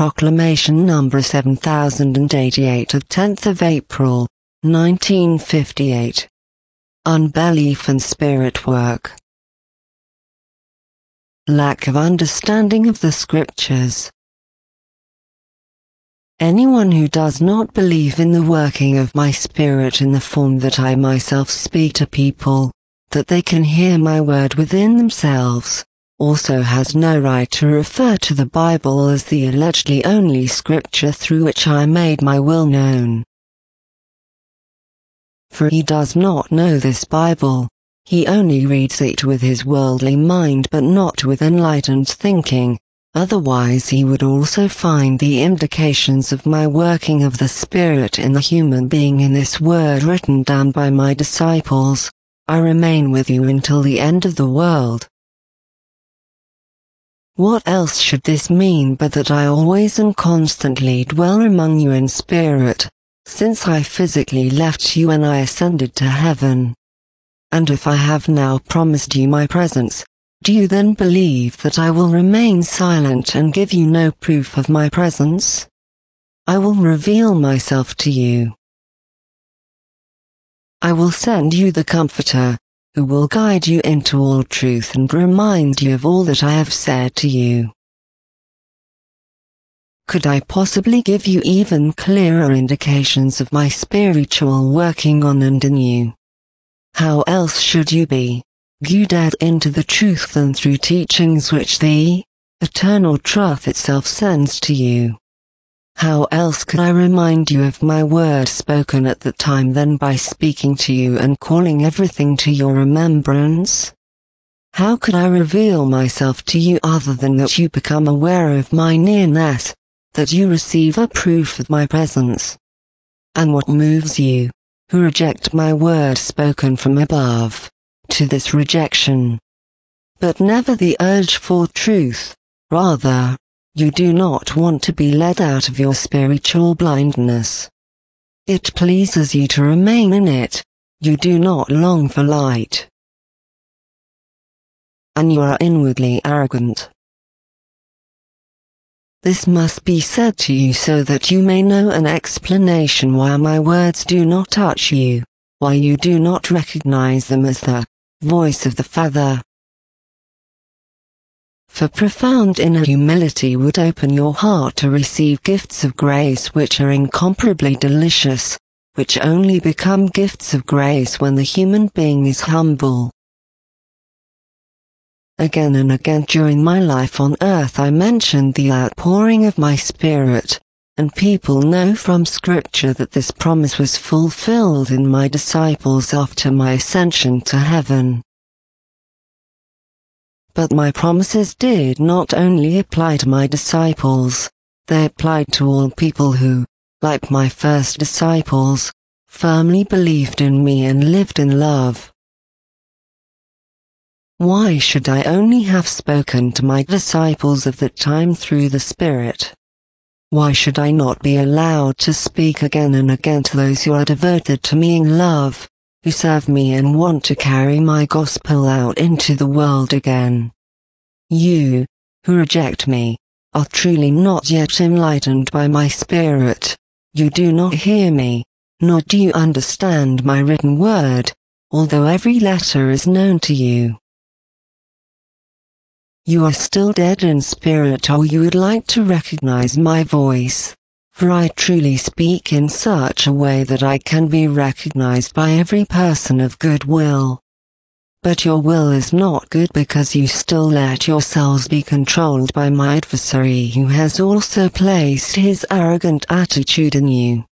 Proclamation number 7088 of 10th of April, 1958. Unbelief and spirit work. Lack of understanding of the scriptures. Anyone who does not believe in the working of my Spirit in the form that I myself speak to people, that they can hear my word within themselves, also has no right to refer to the Bible as the allegedly only scripture through which I made my will known. For he does not know this Bible, he only reads it with his worldly mind but not with enlightened thinking. Otherwise he would also find the indications of my working of the Spirit in the human being in this word written down by my disciples, I remain with you until the end of the world. What else should this mean but that I always and constantly dwell among you in spirit, since I physically left you when I ascended to heaven? And if I have now promised you my presence, do you then believe that I will remain silent and give you no proof of my presence? I will reveal myself to you. I will send you the Comforter, who will guide you into all truth and remind you of all that I have said to you. Could I possibly give you even clearer indications of my spiritual working on and in you? How else should you be guided into the truth than through teachings which the eternal truth itself sends to you? How else could I remind you of my word spoken at the time than by speaking to you and calling everything to your remembrance? How could I reveal myself to you other than that you become aware of my nearness, that you receive a proof of my presence? And what moves you, who reject my word spoken from above, to this rejection? But never the urge for truth, rather, you do not want to be led out of your spiritual blindness. It pleases you to remain in it, you do not long for light. And you are inwardly arrogant. This must be said to you so that you may know an explanation why my words do not touch you, why you do not recognize them as the voice of the Father. For profound inner humility would open your heart to receive gifts of grace which are incomparably delicious, which only become gifts of grace when the human being is humble. Again and again during my life on earth I mentioned the outpouring of my Spirit, and people know from Scripture that this promise was fulfilled in my disciples after my ascension to heaven. But my promises did not only apply to my disciples, they applied to all people who, like my first disciples, firmly believed in me and lived in love. Why should I only have spoken to my disciples of that time through the Spirit? Why should I not be allowed to speak again and again to those who are devoted to me in love, who serve me and want to carry my gospel out into the world again? You, who reject me, are truly not yet enlightened by my Spirit. You do not hear me, nor do you understand my written word, although every letter is known to you. You are still dead in spirit, or you would like to recognize my voice, for I truly speak in such a way that I can be recognized by every person of good will. But your will is not good because you still let yourselves be controlled by my adversary, who has also placed his arrogant attitude in you.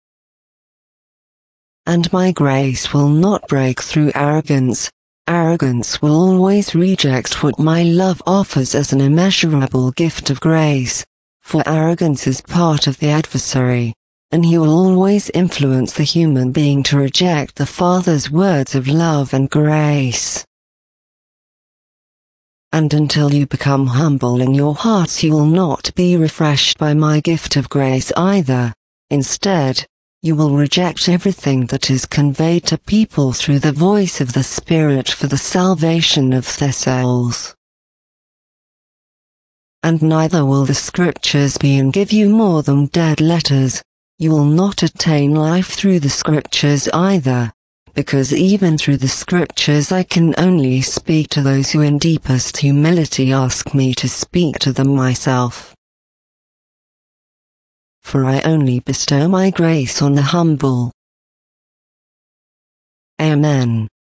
And my grace will not break through arrogance. Arrogance will always reject what my love offers as an immeasurable gift of grace, for arrogance is part of the adversary, and he will always influence the human being to reject the Father's words of love and grace. And until you become humble in your hearts, you will not be refreshed by my gift of grace either. Instead, you will reject everything that is conveyed to people through the voice of the Spirit for the salvation of their souls. and neither will the scriptures be and give you more than dead letters. You will not attain life through the scriptures either, because even through the scriptures I can only speak to those who in deepest humility ask me to speak to them myself. For I only bestow my grace on the humble. Amen.